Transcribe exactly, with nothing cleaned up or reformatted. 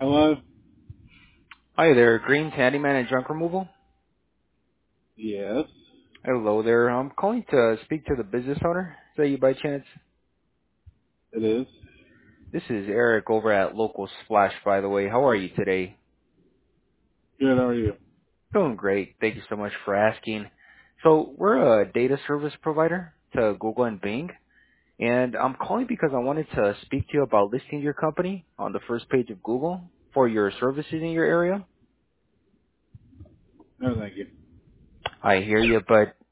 Hello? Hi there, Green Handyman and Junk Removal. Yes, Hello there. I'm calling to speak to the business owner. Is that you by chance? it is. This is Eric over at Local Splash, by the way. How are you today? Good, how are you? Doing great. Thank you so much for asking. So we're a data service provider to Google and Bing, and I'm calling because I wanted to speak to you about listing your company on the first page of Google for your services in your area. No, thank you. I hear you, but